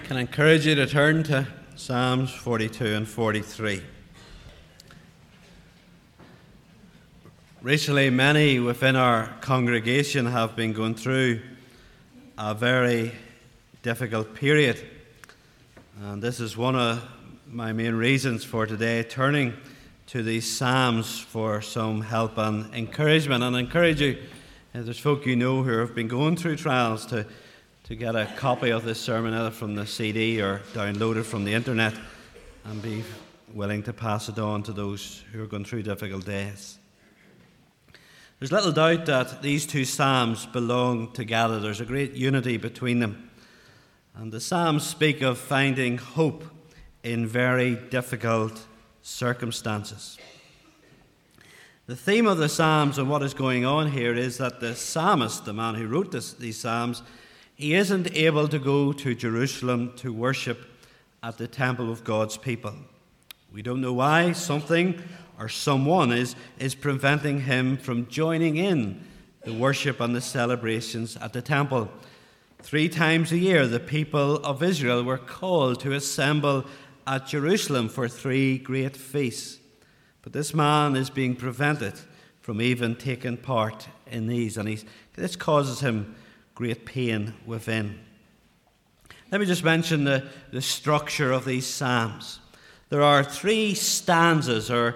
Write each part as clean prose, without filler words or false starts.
Can I encourage you to turn to Psalms 42 and 43. Recently, many within our congregation have been going through a very difficult period. And this is one of my main reasons for today, turning to these Psalms for some help and encouragement. And I encourage you, if there's folk you know who have been going through trials, to get a copy of this sermon either from the CD or download it from the internet and be willing to pass it on to those who are going through difficult days. There's little doubt that these two Psalms belong together. There's a great unity between them. And the Psalms speak of finding hope in very difficult circumstances. The theme of the Psalms and what is going on here is that the psalmist, the man who wrote these Psalms, he isn't able to go to Jerusalem to worship at the temple of God's people. We don't know why. Something or someone is preventing him from joining in the worship and the celebrations at the temple. 3 times a year, the people of Israel were called to assemble at Jerusalem for 3 great feasts. But this man is being prevented from even taking part in these, and this causes him great pain within. Let me just mention the structure of these Psalms. There are 3 stanzas or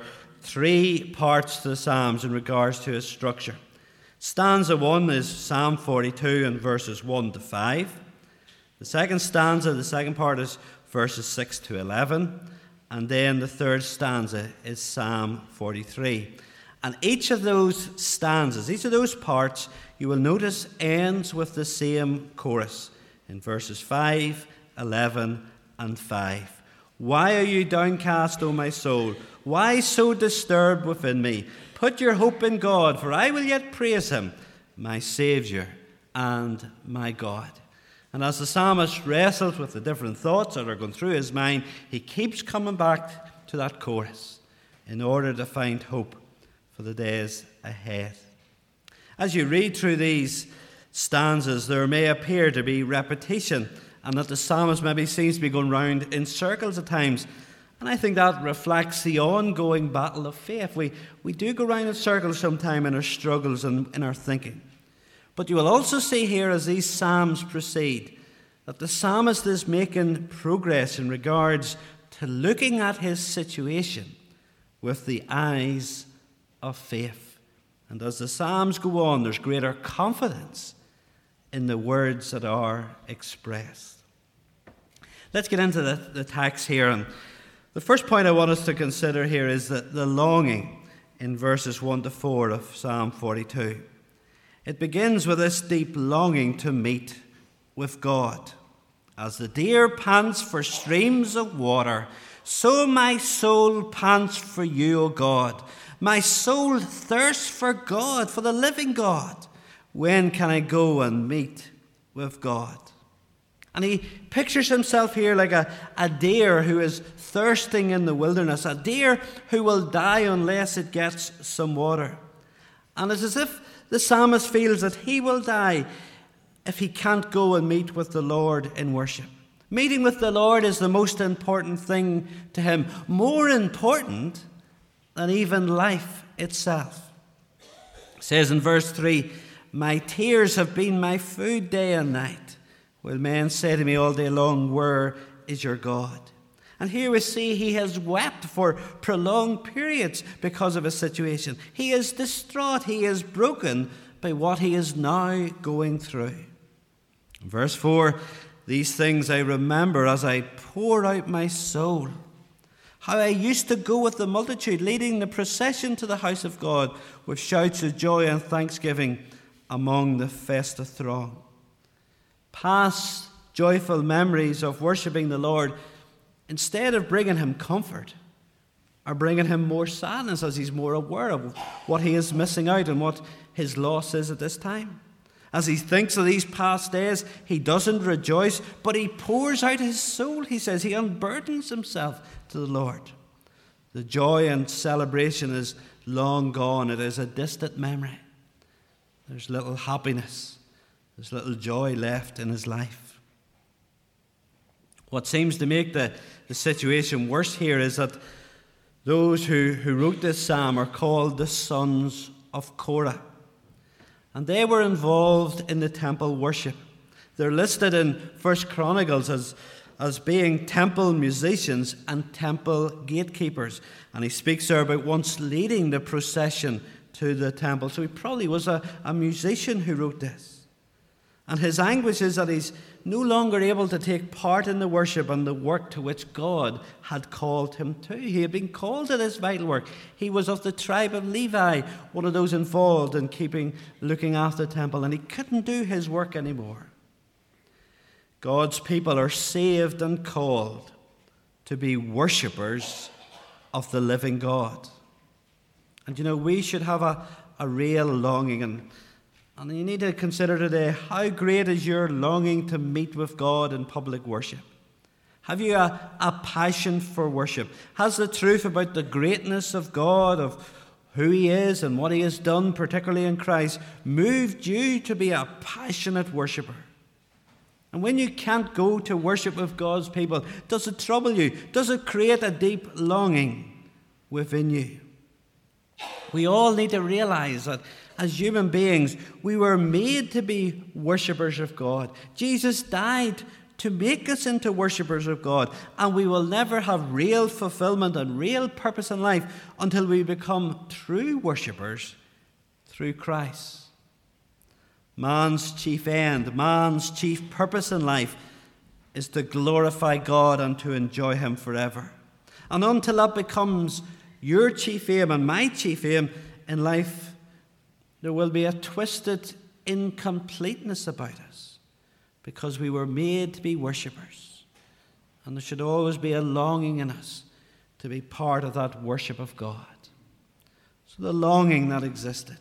3 parts to the Psalms in regards to its structure. Stanza 1 is Psalm 42 and verses 1 to 5. The second stanza, the second part, is verses 6 to 11. And then the third stanza is Psalm 43. And each of those stanzas, each of those parts, you will notice ends with the same chorus in verses 5, 11, and 5. Why are you downcast, O my soul? Why so disturbed within me? Put your hope in God, for I will yet praise him, my Saviour and my God. And as the psalmist wrestles with the different thoughts that are going through his mind, he keeps coming back to that chorus in order to find hope for the days ahead. As you read through these stanzas, there may appear to be repetition and that the psalmist maybe seems to be going round in circles at times. And I think that reflects the ongoing battle of faith. We do go round in circles sometime in our struggles and in our thinking. But you will also see here as these psalms proceed that the psalmist is making progress in regards to looking at his situation with the eyes of faith. And as the psalms go on, there's greater confidence in the words that are expressed. Let's get into the text here. And the first point I want us to consider here is the longing in verses 1 to 4 of Psalm 42. It begins with this deep longing to meet with God. As the deer pants for streams of water, so my soul pants for you, O God. My soul thirsts for God, for the living God. When can I go and meet with God? And he pictures himself here like a deer who is thirsting in the wilderness, a deer who will die unless it gets some water. And it's as if the psalmist feels that he will die if he can't go and meet with the Lord in worship. Meeting with the Lord is the most important thing to him, more important than even life itself. It says in verse 3, my tears have been my food day and night, while men say to me all day long, where is your God? And here we see he has wept for prolonged periods because of his situation. He is distraught. He is broken by what he is now going through. Verse 4, these things I remember as I pour out my soul. How I used to go with the multitude, leading the procession to the house of God with shouts of joy and thanksgiving among the festive throng. Past joyful memories of worshipping the Lord, instead of bringing him comfort, are bringing him more sadness as he's more aware of what he is missing out and what his loss is at this time. As he thinks of these past days, he doesn't rejoice, but he pours out his soul, he says. He unburdens himself to the Lord. The joy and celebration is long gone. It is a distant memory. There's little happiness. There's little joy left in his life. What seems to make the situation worse here is that those who wrote this psalm are called the sons of Korah. And they were involved in the temple worship. They're listed in 1 Chronicles as being temple musicians and temple gatekeepers. And he speaks there about once leading the procession to the temple. So he probably was a musician who wrote this. And his anguish is that he's no longer able to take part in the worship and the work to which God had called him to. He had been called to this vital work. He was of the tribe of Levi, one of those involved in looking after the temple, and he couldn't do his work anymore. God's people are saved and called to be worshippers of the living God. And we should have a real longing, and you need to consider today, how great is your longing to meet with God in public worship? Have you a passion for worship? Has the truth about the greatness of God, of who he is and what he has done, particularly in Christ, moved you to be a passionate worshipper? And when you can't go to worship with God's people, does it trouble you? Does it create a deep longing within you? We all need to realize that as human beings, we were made to be worshippers of God. Jesus died to make us into worshippers of God, and we will never have real fulfillment and real purpose in life until we become true worshippers through Christ. Man's chief end, man's chief purpose in life is to glorify God and to enjoy him forever. And until that becomes your chief aim and my chief aim in life, there will be a twisted incompleteness about us, because we were made to be worshippers. And there should always be a longing in us to be part of that worship of God. So the longing that existed.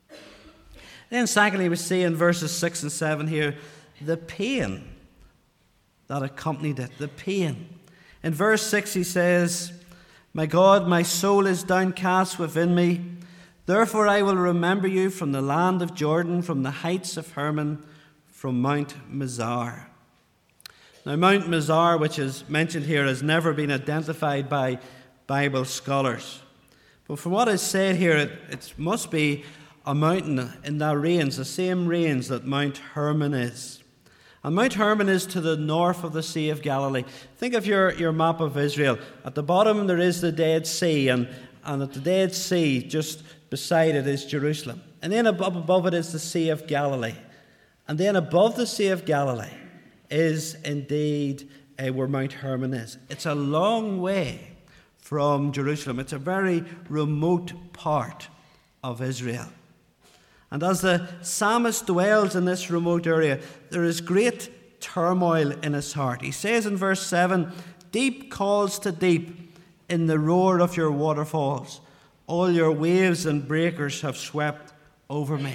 Then secondly, we see in verses 6 and 7 here, the pain that accompanied it. The pain. In verse 6 he says, "My God, my soul is downcast within me. Therefore I will remember you from the land of Jordan, from the heights of Hermon, from Mount Mizar." Now Mount Mizar, which is mentioned here, has never been identified by Bible scholars. But from what is said here, it must be a mountain in that range, the same range that Mount Hermon is. And Mount Hermon is to the north of the Sea of Galilee. Think of your map of Israel. At the bottom there is the Dead Sea, and at the Dead Sea, just beside it, is Jerusalem. And then above it is the Sea of Galilee. And then above the Sea of Galilee is indeed where Mount Hermon is. It's a long way from Jerusalem. It's a very remote part of Israel. And as the psalmist dwells in this remote area, there is great turmoil in his heart. He says in verse 7, "Deep calls to deep in the roar of your waterfalls. All your waves and breakers have swept over me."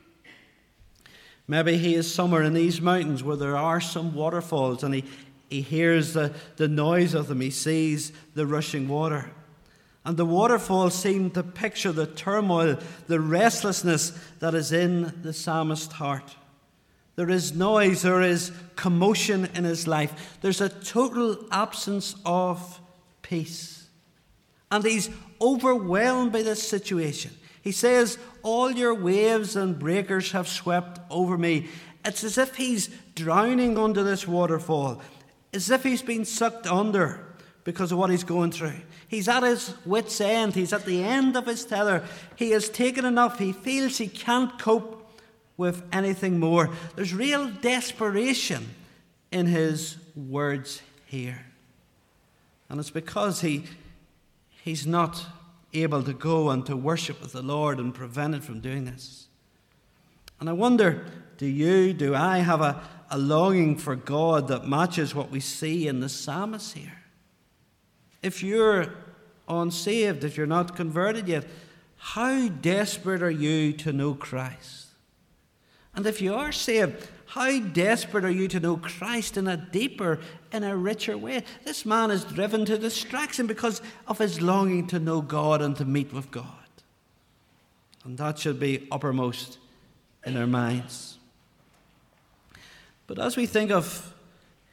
Maybe he is somewhere in these mountains where there are some waterfalls, and he hears the noise of them. He sees the rushing water. And the waterfalls seem to picture the turmoil, the restlessness that is in the psalmist's heart. There is noise, there is commotion in his life. There's a total absence of peace. And he's overwhelmed by this situation. He says, "All your waves and breakers have swept over me." It's as if he's drowning under this waterfall, as if he's been sucked under because of what he's going through. He's at his wit's end. He's at the end of his tether. He has taken enough. He feels he can't cope with anything more. There's real desperation in his words here. And it's because he's not able to go and to worship with the Lord and prevented from doing this. And I wonder, do I have a longing for God that matches what we see in the psalmist here? If you're unsaved, if you're not converted yet, how desperate are you to know Christ? And if you are saved, how desperate are you to know Christ in a deeper, in a richer way? This man is driven to distraction because of his longing to know God and to meet with God. And that should be uppermost in our minds. But as we think of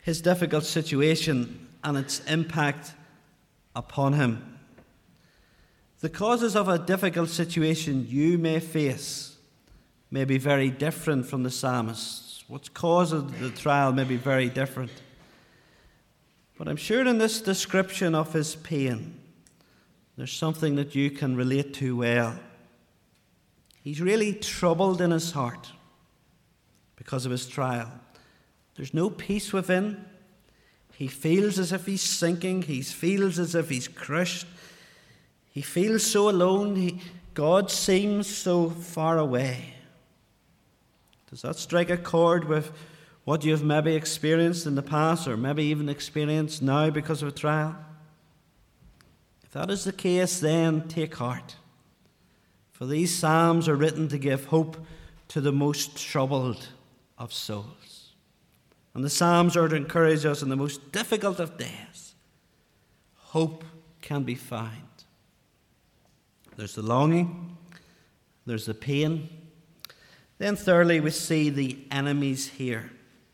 his difficult situation and its impact upon him. The causes of a difficult situation you may face may be very different from the psalmist's. What's causing the trial may be very different. But I'm sure in this description of his pain, there's something that you can relate to well. He's really troubled in his heart because of his trial. There's no peace within. He feels as if he's sinking. He feels as if he's crushed. He feels so alone. God seems so far away. Does that strike a chord with what you've maybe experienced in the past, or maybe even experienced now because of a trial? If that is the case, then take heart. For these psalms are written to give hope to the most troubled of souls. And the psalms are to encourage us in the most difficult of days. Hope can be found. There's the longing, there's the pain. Then thirdly, we see the enemies here.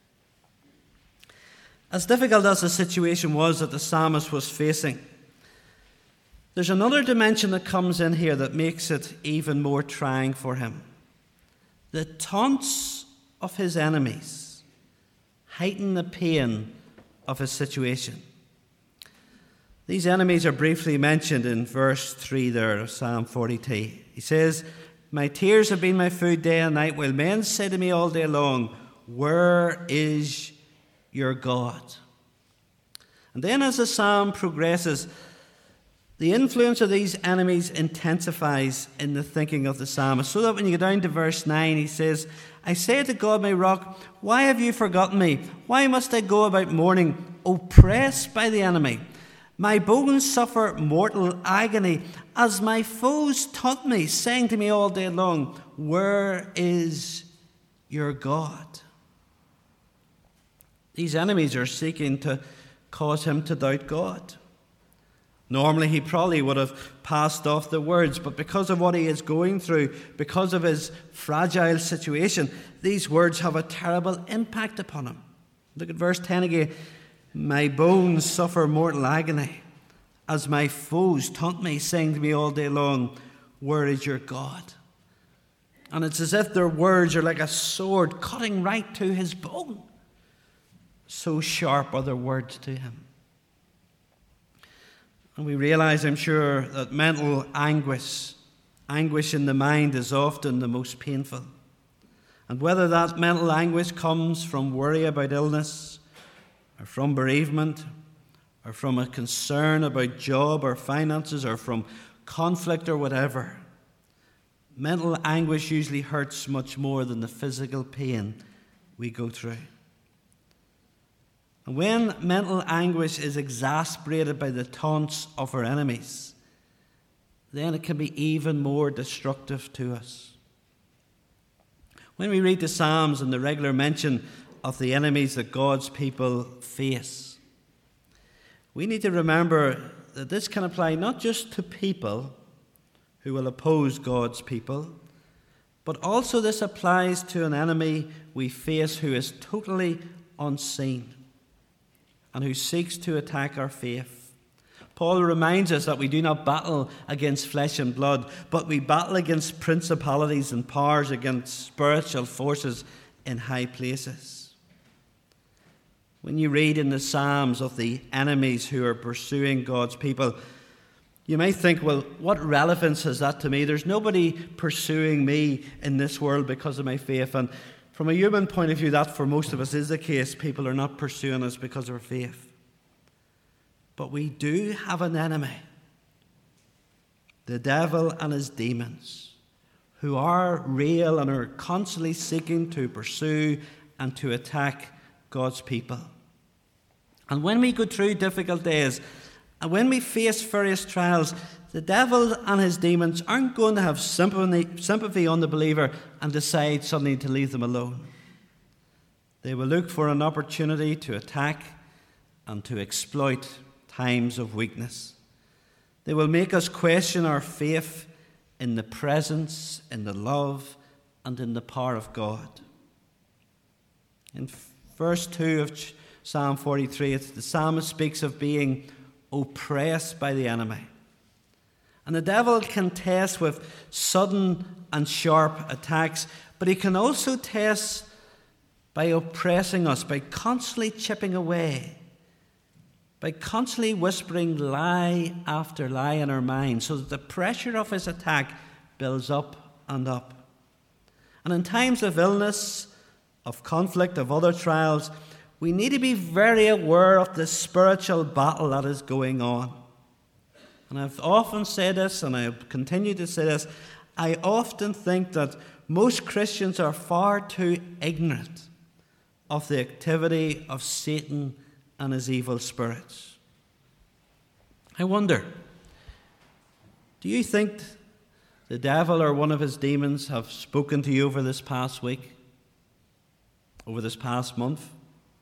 As difficult as the situation was that the psalmist was facing, there's another dimension that comes in here that makes it even more trying for him. The taunts of his enemies heighten the pain of his situation. These enemies are briefly mentioned in verse 3 there of Psalm 42. He says, "My tears have been my food day and night, while men say to me all day long, 'Where is your God?'" And then as the psalm progresses, the influence of these enemies intensifies in the thinking of the psalmist, so that when you go down to verse 9, he says, "I say to God, my rock, why have you forgotten me? Why must I go about mourning, oppressed by the enemy? My bones suffer mortal agony, as my foes taunt me, saying to me all day long, 'Where is your God?'" These enemies are seeking to cause him to doubt God. Normally, he probably would have passed off the words, but because of what he is going through, because of his fragile situation, these words have a terrible impact upon him. Look at verse 10 again. "My bones suffer mortal agony, as my foes taunt me, saying to me all day long, 'Where is your God?'" And it's as if their words are like a sword cutting right to his bone. So sharp are their words to him. And we realize, I'm sure, that mental anguish in the mind is often the most painful. And whether that mental anguish comes from worry about illness, or from bereavement, or from a concern about job or finances, or from conflict or whatever, mental anguish usually hurts much more than the physical pain we go through. And when mental anguish is exasperated by the taunts of our enemies, then it can be even more destructive to us. When we read the Psalms and the regular mention of the enemies that God's people face, we need to remember that this can apply not just to people who will oppose God's people, but also this applies to an enemy we face who is totally unseen and who seeks to attack our faith. Paul reminds us that we do not battle against flesh and blood, but we battle against principalities and powers, against spiritual forces in high places. When you read in the Psalms of the enemies who are pursuing God's people, you might think, well, what relevance has that to me? There's nobody pursuing me in this world because of my faith. And from a human point of view, that for most of us is the case. People are not pursuing us because of our faith. But we do have an enemy, the devil and his demons, who are real and are constantly seeking to pursue and to attack God's people. And when we go through difficult days, and when we face various trials, the devil and his demons aren't going to have sympathy on the believer and decide suddenly to leave them alone. They will look for an opportunity to attack and to exploit times of weakness. They will make us question our faith in the presence, in the love, and in the power of God. In verse 2 of Psalm 43, the psalmist speaks of being oppressed by the enemy. And the devil can test with sudden and sharp attacks, but he can also test by oppressing us, by constantly chipping away, by constantly whispering lie after lie in our minds, so that the pressure of his attack builds up and up. And in times of illness, of conflict, of other trials, we need to be very aware of the spiritual battle that is going on. And I've often said this, and I continue to say this, I often think that most Christians are far too ignorant of the activity of Satan and his evil spirits. I wonder, do you think the devil or one of his demons have spoken to you over this past week? Over this past month?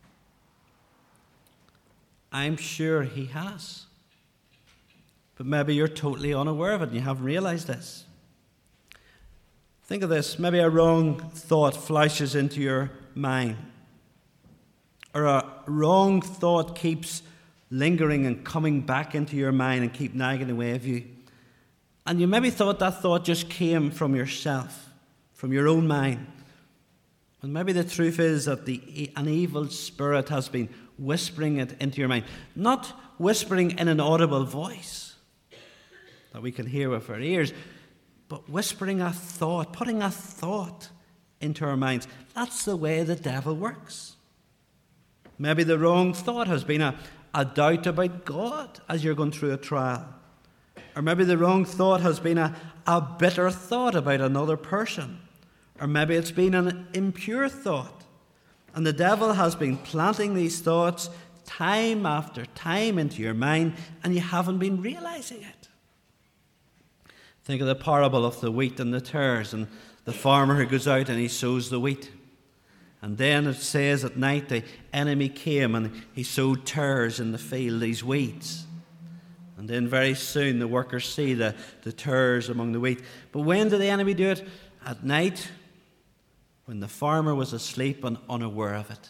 I'm sure he has. But maybe you're totally unaware of it and you haven't realized this. Think of this. Maybe a wrong thought flashes into your mind. Or a wrong thought keeps lingering and coming back into your mind and keep nagging away at you. And you maybe thought that thought just came from yourself, from your own mind. And maybe the truth is that an evil spirit has been whispering it into your mind. Not whispering in an audible voice that we can hear with our ears, but whispering a thought, putting a thought into our minds. That's the way the devil works. Maybe the wrong thought has been a doubt about God as you're going through a trial. Or maybe the wrong thought has been a bitter thought about another person. Or maybe it's been an impure thought. And the devil has been planting these thoughts time after time into your mind, and you haven't been realizing it. Think of the parable of the wheat and the tares, and the farmer who goes out and he sows the wheat. And then it says at night the enemy came and he sowed tares in the field, these weeds. And then very soon the workers see the tares among the wheat. But when did the enemy do it? At night, when the farmer was asleep and unaware of it.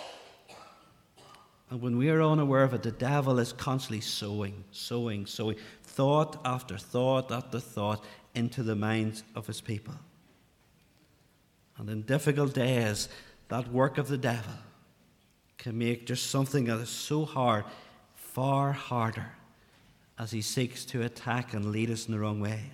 And when we are unaware of it, the devil is constantly sowing, thought after thought after thought into the minds of his people. And in difficult days, that work of the devil can make just something that is so hard far harder as he seeks to attack and lead us in the wrong way.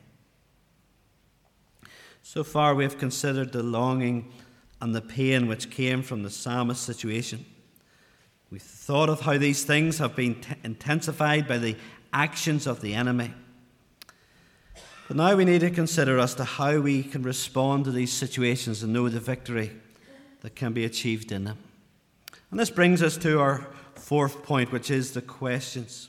So far we have considered the longing and the pain which came from the psalmist's situation. We've thought of how these things have been intensified by the actions of the enemy. But now we need to consider as to how we can respond to these situations and know the victory that can be achieved in them. And this brings us to our fourth point, which is the questions.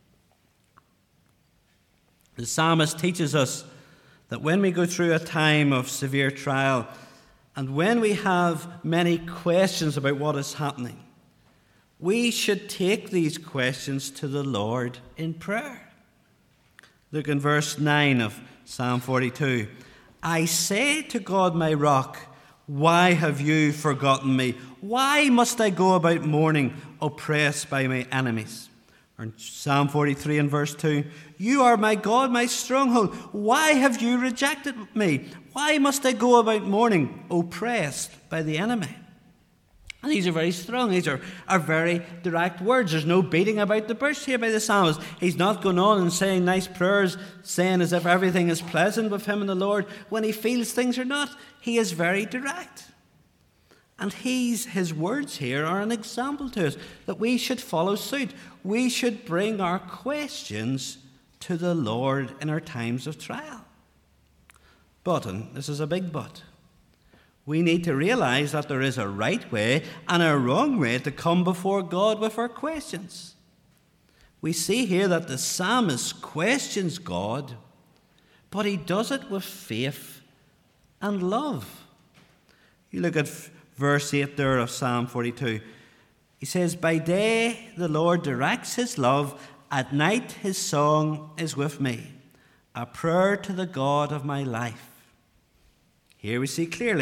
The psalmist teaches us that when we go through a time of severe trial and when we have many questions about what is happening, we should take these questions to the Lord in prayer. Look in verse 9 of Psalm 42. I say to God, my rock, why have you forgotten me? Why must I go about mourning, oppressed by my enemies? Or in Psalm 43 and verse 2, you are my God, my stronghold. Why have you rejected me? Why must I go about mourning, oppressed by the enemy? And these are very strong. These are very direct words. There's no beating about the bush here by the psalmist. He's not going on and saying nice prayers, saying as if everything is pleasant with him and the Lord when he feels things are not. He is very direct. And his words here are an example to us that we should follow suit. We should bring our questions to the Lord in our times of trial. But, and this is a big but, we need to realize that there is a right way and a wrong way to come before God with our questions. We see here that the psalmist questions God, but he does it with faith and love. You look at verse 8 there of Psalm 42. He says, by day the Lord directs his love, at night his song is with me, a prayer to the God of my life. Here we see clearly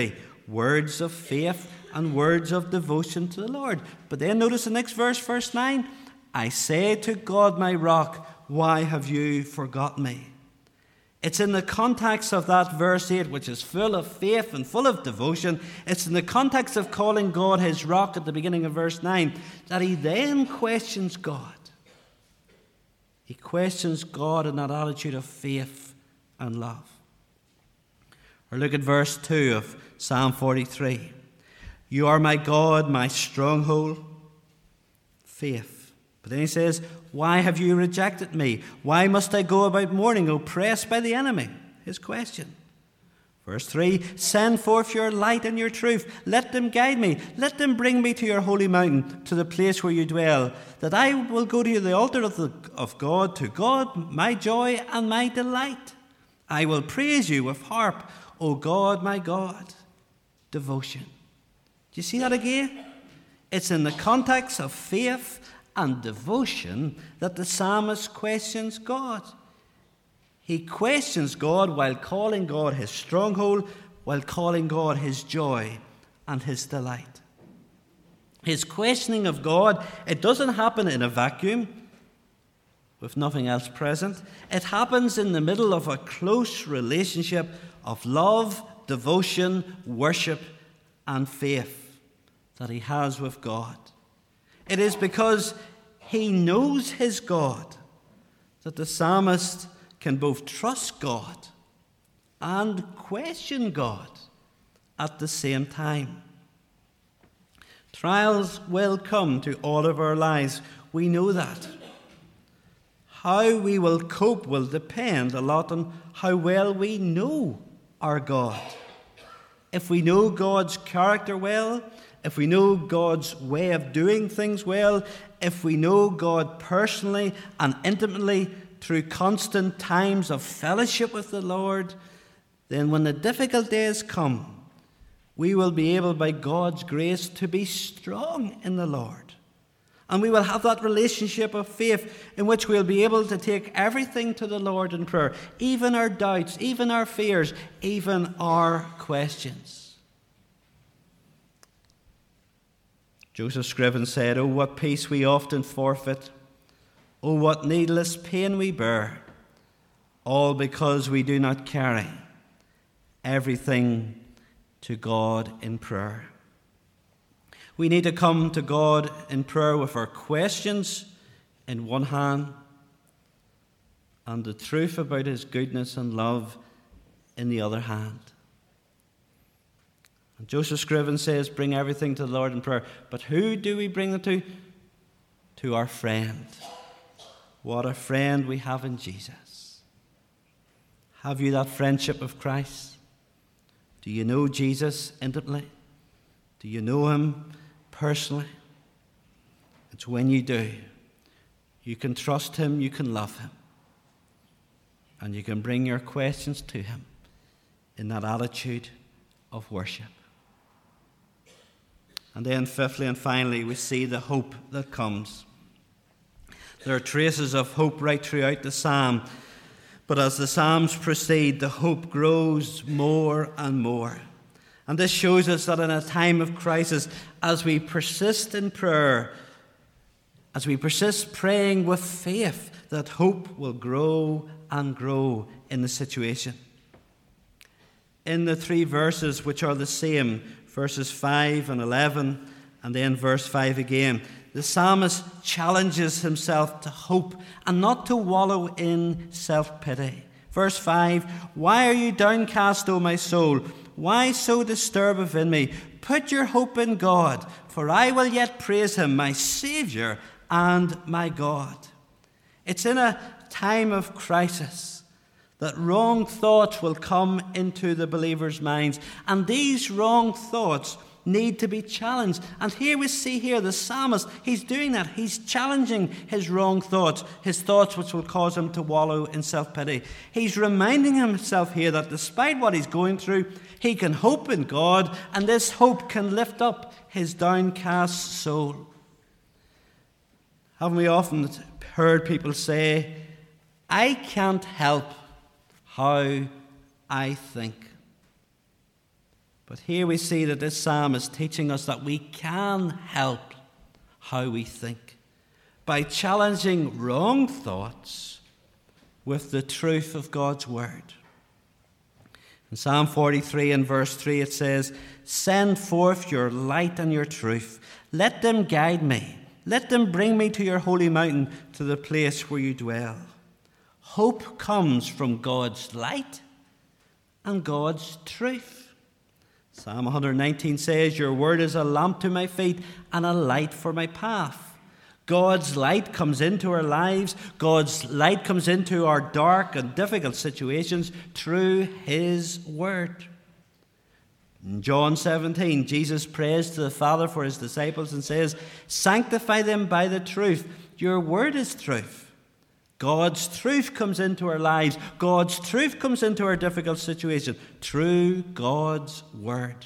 words of faith and words of devotion to the Lord. But then notice the next verse, verse 9. I say to God, my rock, why have you forgotten me? It's in the context of that verse 8, which is full of faith and full of devotion. It's in the context of calling God his rock at the beginning of verse 9 that he then questions God. He questions God in that attitude of faith and love. Or look at verse 2 of Psalm 43. You are my God, my stronghold. Faith. But then he says, why have you rejected me? Why must I go about mourning, oppressed by the enemy? His question. Verse 3, send forth your light and your truth. Let them guide me. Let them bring me to your holy mountain, to the place where you dwell, that I will go to the altar of God, to God, my joy and my delight. I will praise you with harp, O God, my God. Devotion. Do you see that again? It's in the context of faith and devotion that the psalmist questions God. He questions God while calling God his stronghold, while calling God his joy and his delight. His questioning of God, it doesn't happen in a vacuum with nothing else present. It happens in the middle of a close relationship of love, devotion, worship, and faith that he has with God. It is because he knows his God that the psalmist can both trust God and question God at the same time. Trials will come to all of our lives. We know that. How we will cope will depend a lot on how well we know our God. If we know God's character well, if we know God's way of doing things well, if we know God personally and intimately through constant times of fellowship with the Lord, then when the difficult days come, we will be able, by God's grace, to be strong in the Lord. And we will have that relationship of faith in which we'll be able to take everything to the Lord in prayer, even our doubts, even our fears, even our questions. Joseph Scriven said, "Oh, what peace we often forfeit. Oh, what needless pain we bear, all because we do not carry everything to God in prayer." We need to come to God in prayer with our questions in one hand and the truth about his goodness and love in the other hand. And Joseph Scriven says, bring everything to the Lord in prayer. But who do we bring it to? To our friend. What a friend we have in Jesus. Have you that friendship of Christ? Do you know Jesus intimately? Do you know him personally? It's when you do, you can trust him, you can love him, and you can bring your questions to him in that attitude of worship. And then fifthly and finally, we see the hope that comes. There are traces of hope right throughout the psalm, but as the psalms proceed, the hope grows more and more. And this shows us that in a time of crisis, as we persist in prayer, as we persist praying with faith, that hope will grow and grow in the situation. In the three verses, which are the same, verses 5 and 11, and then verse 5 again, the psalmist challenges himself to hope and not to wallow in self-pity. Verse 5, "Why are you downcast, O my soul? Why so disturbed within me? Put your hope in God, for I will yet praise him, my Saviour and my God." It's in a time of crisis that wrong thoughts will come into the believers' minds, and these wrong thoughts need to be challenged. And here we see the psalmist, he's doing that. He's challenging his wrong thoughts, his thoughts which will cause him to wallow in self-pity. He's reminding himself here that despite what he's going through, he can hope in God, and this hope can lift up his downcast soul. Haven't we often heard people say, "I can't help how I think"? But here we see that this psalm is teaching us that we can help how we think by challenging wrong thoughts with the truth of God's word. In Psalm 43 and verse 3 it says, "Send forth your light and your truth. Let them guide me. Let them bring me to your holy mountain, to the place where you dwell." Hope comes from God's light and God's truth. Psalm 119 says, "Your word is a lamp to my feet and a light for my path." God's light comes into our lives. God's light comes into our dark and difficult situations through his word. In John 17, Jesus prays to the Father for his disciples and says, "Sanctify them by the truth. Your word is truth." God's truth comes into our lives. God's truth comes into our difficult situation through God's word.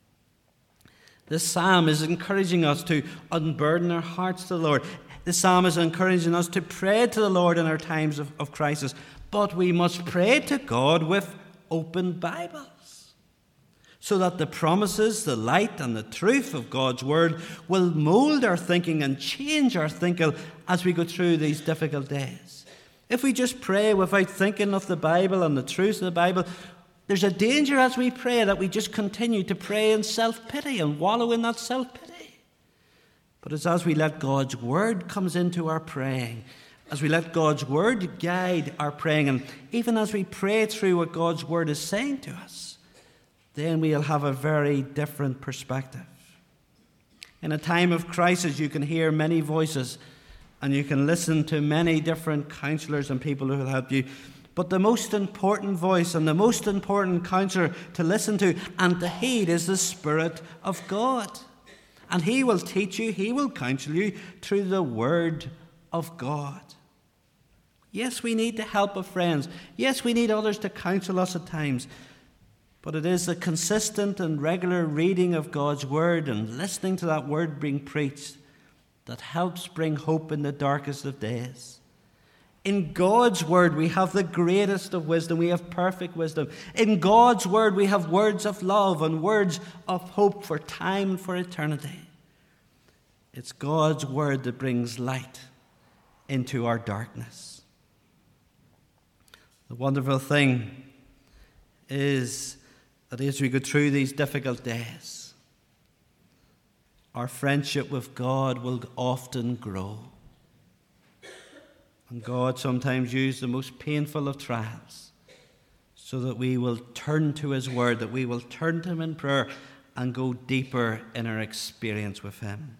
This psalm is encouraging us to unburden our hearts to the Lord. This psalm is encouraging us to pray to the Lord in our times of crisis. But we must pray to God with open Bibles, so that the promises, the light and the truth of God's word will mold our thinking and change our thinking as we go through these difficult days. If we just pray without thinking of the Bible and the truth of the Bible, there's a danger as we pray that we just continue to pray in self-pity and wallow in that self-pity. But it's as we let God's word comes into our praying, as we let God's word guide our praying, and even as we pray through what God's word is saying to us, then we'll have a very different perspective. In a time of crisis, you can hear many voices, and you can listen to many different counselors and people who will help you. But the most important voice and the most important counselor to listen to and to heed is the Spirit of God. And he will teach you, he will counsel you through the word of God. Yes, we need the help of friends. Yes, we need others to counsel us at times. But it is the consistent and regular reading of God's word and listening to that word being preached that helps bring hope in the darkest of days. In God's word, we have the greatest of wisdom. We have perfect wisdom. In God's word, we have words of love and words of hope for time and for eternity. It's God's word that brings light into our darkness. The wonderful thing is that as we go through these difficult days, our friendship with God will often grow. And God sometimes uses the most painful of trials so that we will turn to his word, that we will turn to him in prayer and go deeper in our experience with him.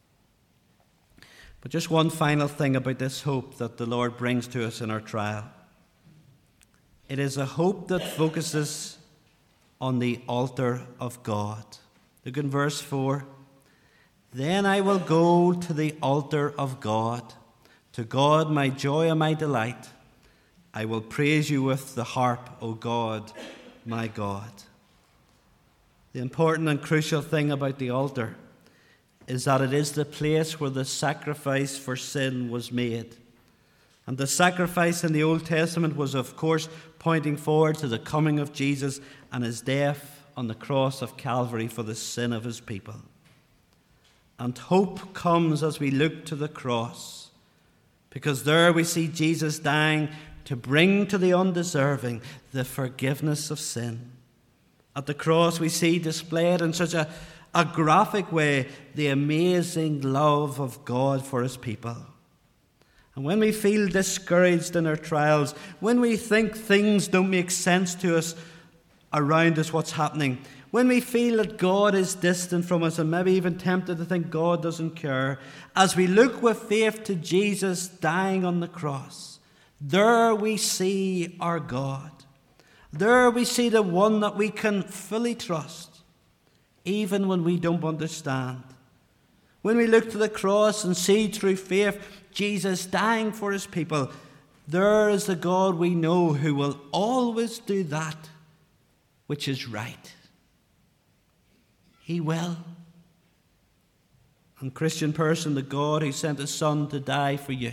But just one final thing about this hope that the Lord brings to us in our trial. It is a hope that focuses on the altar of God. Look in verse 4. "Then I will go to the altar of God. To God, my joy and my delight, I will praise you with the harp, O God, my God." The important and crucial thing about the altar is that it is the place where the sacrifice for sin was made. And the sacrifice in the Old Testament was, of course, pointing forward to the coming of Jesus and his death on the cross of Calvary for the sin of his people. And hope comes as we look to the cross, because there we see Jesus dying to bring to the undeserving the forgiveness of sin. At the cross we see displayed in such a graphic way the amazing love of God for his people. And when we feel discouraged in our trials, when we think things don't make sense to us around us, what's happening, when we feel that God is distant from us and maybe even tempted to think God doesn't care, as we look with faith to Jesus dying on the cross, there we see our God. There we see the one that we can fully trust, even when we don't understand. When we look to the cross and see through faith Jesus dying for his people, there is the God we know who will always do that which is right. He will. And Christian person, the God who sent his Son to die for you,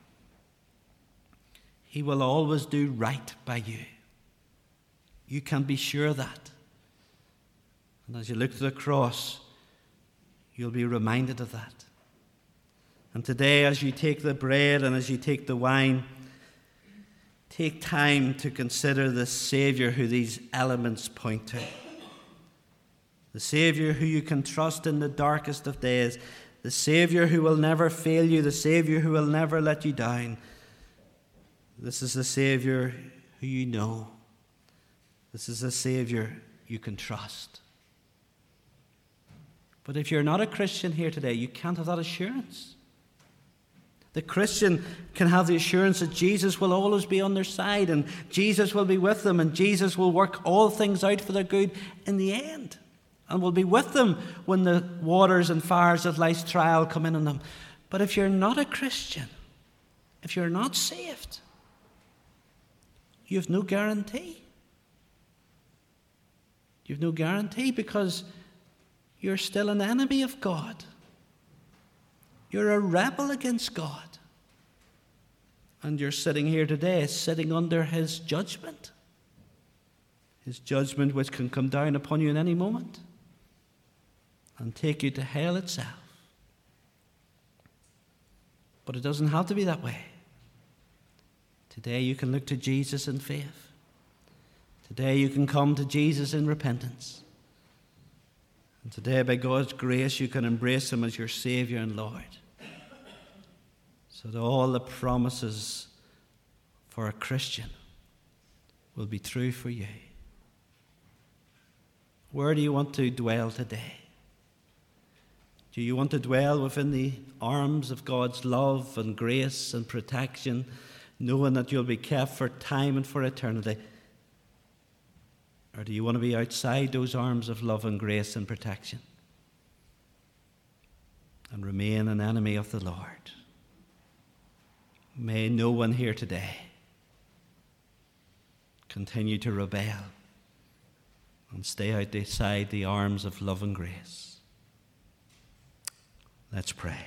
he will always do right by you. You can be sure of that. And as you look to the cross, you'll be reminded of that. And today, as you take the bread and as you take the wine, take time to consider the Savior who these elements point to. The Savior who you can trust in the darkest of days. The Savior who will never fail you. The Savior who will never let you down. This is the Savior who you know. This is the Savior you can trust. But if you're not a Christian here today, you can't have that assurance. The Christian can have the assurance that Jesus will always be on their side, and Jesus will be with them, and Jesus will work all things out for their good in the end, and will be with them when the waters and fires of life's trial come in on them. But if you're not a Christian, if you're not saved, you have no guarantee. You have no guarantee because you're still an enemy of God. You're a rebel against God. And you're sitting here today, sitting under His judgment. His judgment which can come down upon you in any moment and take you to hell itself. But it doesn't have to be that way. Today you can look to Jesus in faith. Today you can come to Jesus in repentance. And today, by God's grace, you can embrace Him as your Savior and Lord. So that all the promises for a Christian will be true for you. Where do you want to dwell today? Do you want to dwell within the arms of God's love and grace and protection, knowing that you'll be kept for time and for eternity? Or do you want to be outside those arms of love and grace and protection and remain an enemy of the Lord? May no one here today continue to rebel and stay outside the arms of love and grace. Let's pray.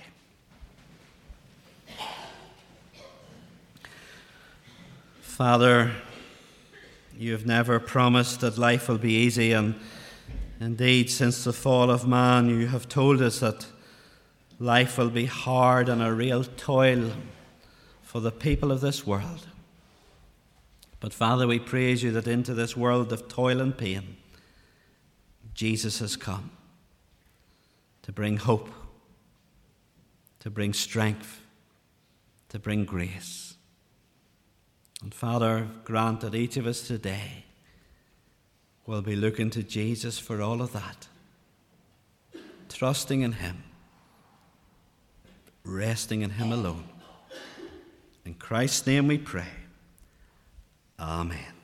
Father, you have never promised that life will be easy, and indeed, since the fall of man, you have told us that life will be hard and a real toil for the people of this world. But Father, we praise you that into this world of toil and pain, Jesus has come to bring hope, to bring strength, to bring grace. And Father, grant that each of us today will be looking to Jesus for all of that, trusting in Him, resting in Him alone. In Christ's name we pray. Amen.